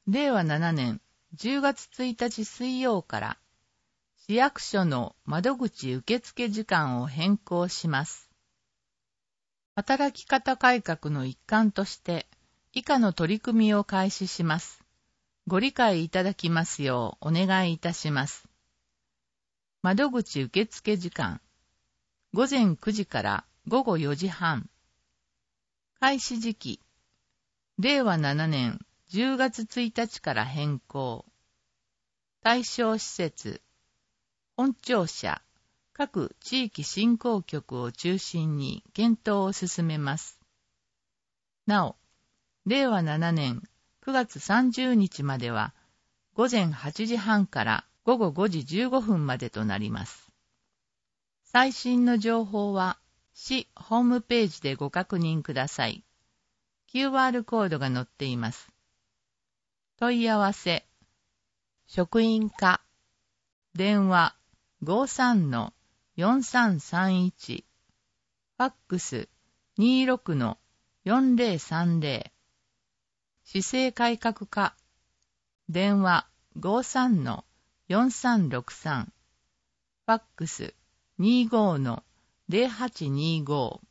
令和7年10月1日水曜から市役所の窓口受付時間を変更します。働き方改革の一環として以下の取り組みを開始します。ご理解いただきますようお願いいたします。窓口受付時間午前9時から午後4時半。開始時期令和7年10月1日から変更。対象施設、本庁舎、各地域振興局を中心に検討を進めます。なお、令和7年9月30日までは午前8時半から午後5時15分までとなります。最新の情報は市ホームページでご確認ください。QR コードが載っています。問い合わせ、職員課、電話 53-4331、ファックス 26-4030、市政改革課、電話 53-4363、ファックス 25-0825